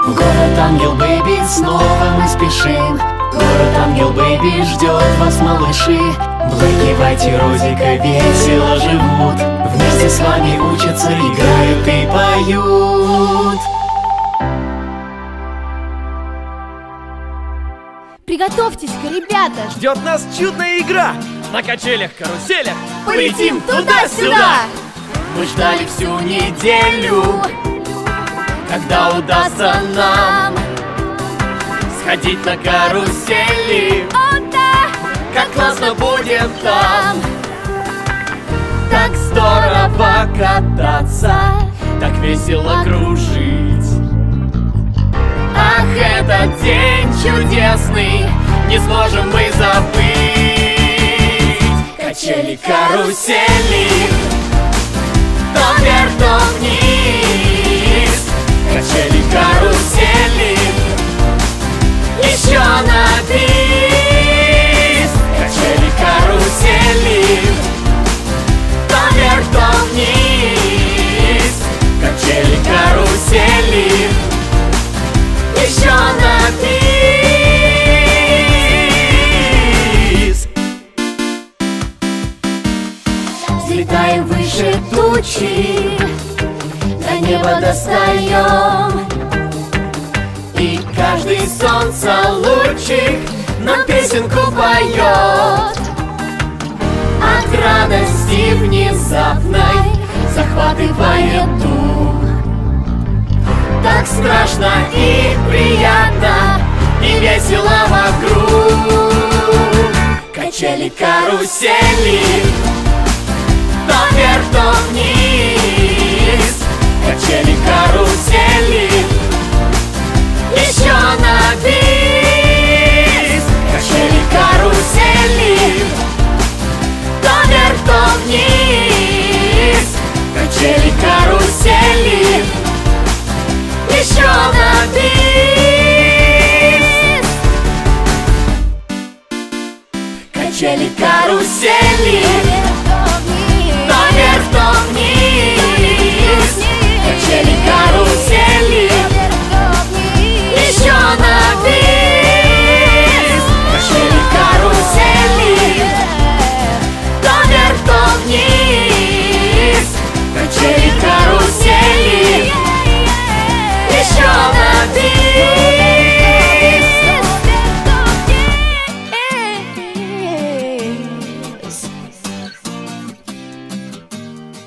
В город Ангел Бэйби снова мы спешим. Город Ангел Бэйби ждет вас, малыши. Блэки, Вайт и Розика весело живут. Вместе с вами учатся, играют и поют. Приготовьтесь-ка, ребята! Ждет нас чудная игра! На качелях, каруселях Полетим туда-сюда! Мы ждали всю неделю, когда удастся нам сходить на карусели. О, да! Как классно будет там! Так здорово кататься, так весело кружить. Ах, этот день чудесный, не сможем мы забыть. Качели, карусели, то вверх, то вниз. Качели, карусели, еще на бис. Качели, карусели, то вверх, то вниз. Качели, карусели, еще на бис. Взлетаем выше тучи, до неба достаем, и каждый солнца лучик нам песенку поет. От радости внезапной захватывает дух. Так страшно и приятно, и весело вокруг. Качели, карусели, то вверх, то